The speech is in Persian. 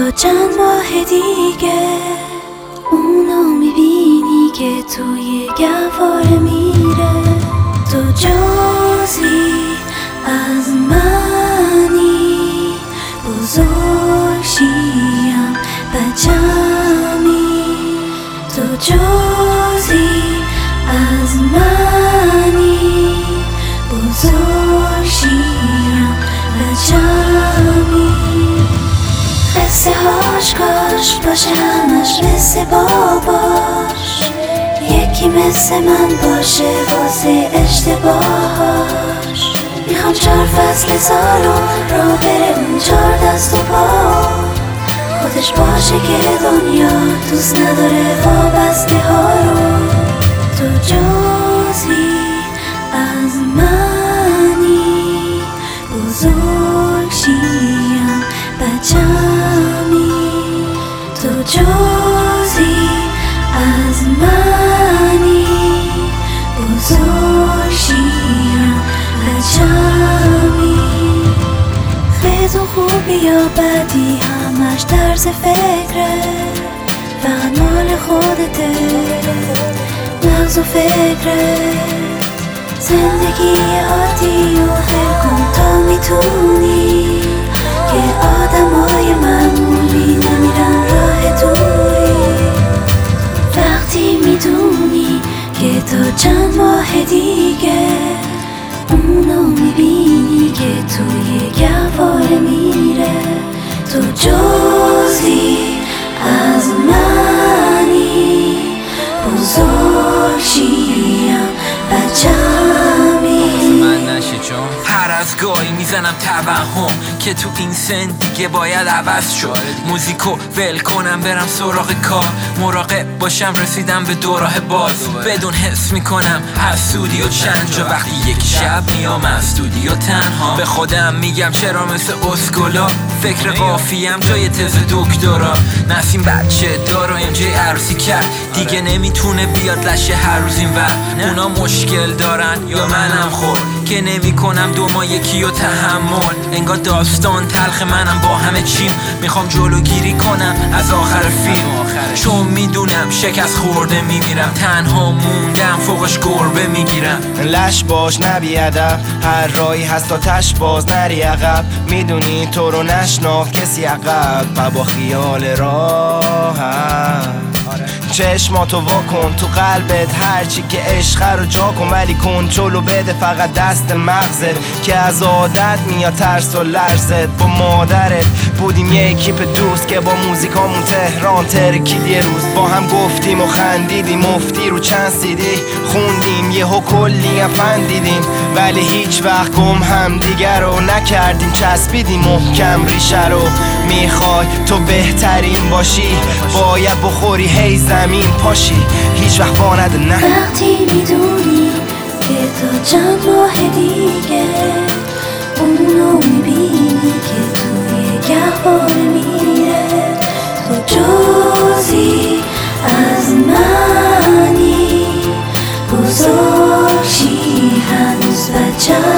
تا چند ماه دیگه اونو میبینی که توی گهواره میره. تو جزی از منی، بزرگ شیم بچمی. تو جزی از منی، بزرگ شیم بچمی. قصه هاش کاش باشه همش مثل باباش، یکی مثل من باشه واسه اشتباهاش. میخوام 4 فصل سالو رو بره اون 4 دست و پا، خودش باشه که دنیا دوست نداره وابسته ها رو. تو جزی از منی، بزرگ شیم بچمی. تو جزی از منی، بزرگ شیم بچمی. خیزون خوبی یا بدی همش طرز فکره، فقط مال خودته، مغز و فکره. زندگی عادی و ول کن تا میتونی، که آدمای معمولی نمیرن راه دوری. وقتی میدونی که تا چند ماه دیگه اونو میبینی که توی گهواره میره. تو جزی از منی، بزرگ شیم بچمی. من نشه چون هر از گاهی میزنم توهم که تو این سن دیگه باید عوض شد. موزیکو ول کنم برم سراغ کار، مراقب باشم رسیدم به دوراه باز. بدون حس میکنم حسودی و چند جا، وقتی یک شب میام از استودیو تنها به خودم میگم چرا مثل اسکولا فکر قافیم جای تز دکترا. نسیم بچه دار و ام جی عروسی کرد، دیگه نمیتونه بیاد لشه هر روز این ور. اونا مشکل دارن یا منم خور که نمی کنم 2 ماه یکی و تحمل. انگار داستان تلخ منم با همه چیم، میخوام جلوگیری کنم از آخر فیلم. چون میدونم شکست خورده میمیرم، تنها موندم فوقش گربه میگیرم. لش باش نبی ادب، هر راهی هست تا تش باز نری عقب. میدونی تو رو نشناخت کسی عقب و با خیال راحت. چشماتو واکن تو قلبت، هرچی که عشق رو جا کن، ولی کنترلو بده فقط دست مغزت، که از عادت میاد ترس و لرزت. با مادرت بودیم یه اکیپ دوست که با موزیکامون تهران ترکید. یه روز با هم گفتیم و خندیدیم، مفتی رو چند سیدی خوندیم، یهو کلی افندیدیم، ولی هیچ وقت گم هم دیگر رو نکردیم. چسبیدیم محکم ریشه رو. میخوای تو بهترین باشی، باید بخوری هی زمین پاشی، هیچ وقت وانده نه. وقتی میدونی که تا چند ماه دیگه اونو میبینی که توی گهواره میره. تو جزی از منی، بزرگ شی هنوز بچه